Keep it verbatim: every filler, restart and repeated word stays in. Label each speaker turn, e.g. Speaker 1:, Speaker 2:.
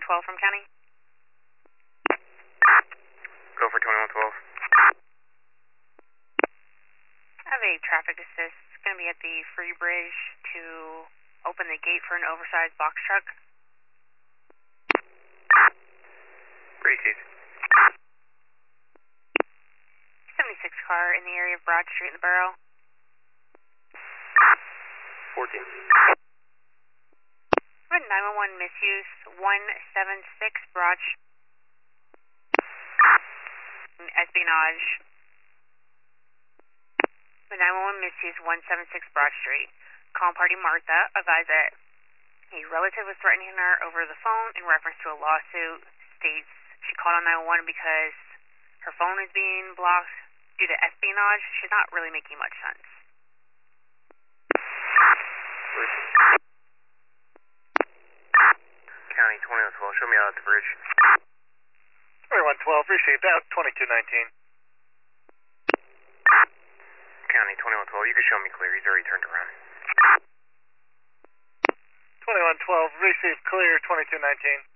Speaker 1: twelve from County.
Speaker 2: Go for twenty-one twelve.
Speaker 1: I have a traffic assist. It's going to be at the Free Bridge to open the gate for an oversized box truck.
Speaker 2: Received.
Speaker 1: seventy-six car in the area of Broad Street in the borough.
Speaker 2: fourteen.
Speaker 1: nine one one misuse, one seven six Broad Street. Espionage. nine one one misuse, one seven six Broad Street. Call party Martha. Advise that a relative was threatening her over the phone in reference to a lawsuit. States she called on nine one one because her phone is being blocked due to espionage. She's not really making much sense.
Speaker 2: County twenty-one twelve, show me out at the bridge.
Speaker 3: twenty-one twelve, received out, twenty-two nineteen.
Speaker 2: County twenty-one twelve, you can show me clear, he's already turned around.
Speaker 3: twenty-one twelve, received clear, twenty-two nineteen.